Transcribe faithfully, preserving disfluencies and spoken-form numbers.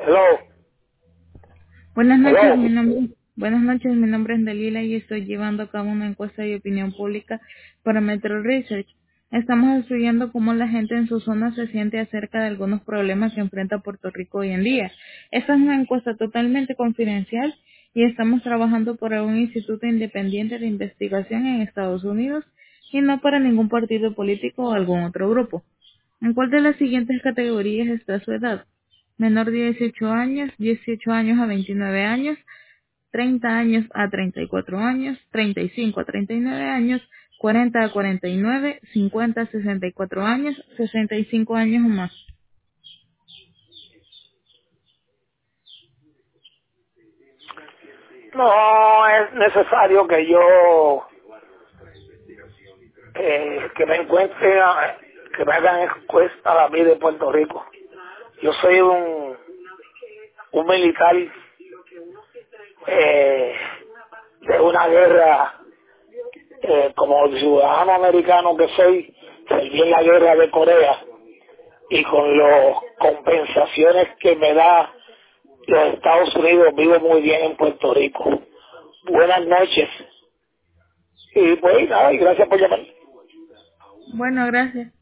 Hello, Buenas noches, mi hello. nombre, buenas noches, mi nombre es Dalila y estoy llevando a cabo una encuesta de opinión pública para Metro Research. Estamos estudiando cómo la gente en su zona se siente acerca de algunos problemas que enfrenta Puerto Rico hoy en día. Esta es una encuesta totalmente confidencial y estamos trabajando para un instituto independiente de investigación en Estados Unidos y no para ningún partido político o algún otro grupo. ¿En cuál de las siguientes categorías está su edad? Menor de dieciocho años, dieciocho años a veintinueve años, treinta años a treinta y cuatro años, treinta y cinco a treinta y nueve años, cuarenta a cuarenta y nueve, cincuenta a sesenta y cuatro años, sesenta y cinco años o más. No es necesario que yo eh, que me encuentre, a- que me hagan encuesta a la vida de Puerto Rico. Yo soy un, un militar eh, de una guerra, eh, como ciudadano americano que soy, serví en la guerra de Corea y con las compensaciones que me da los Estados Unidos vivo muy bien en Puerto Rico. Buenas noches. Y pues nada, y gracias por llamar. Bueno, gracias.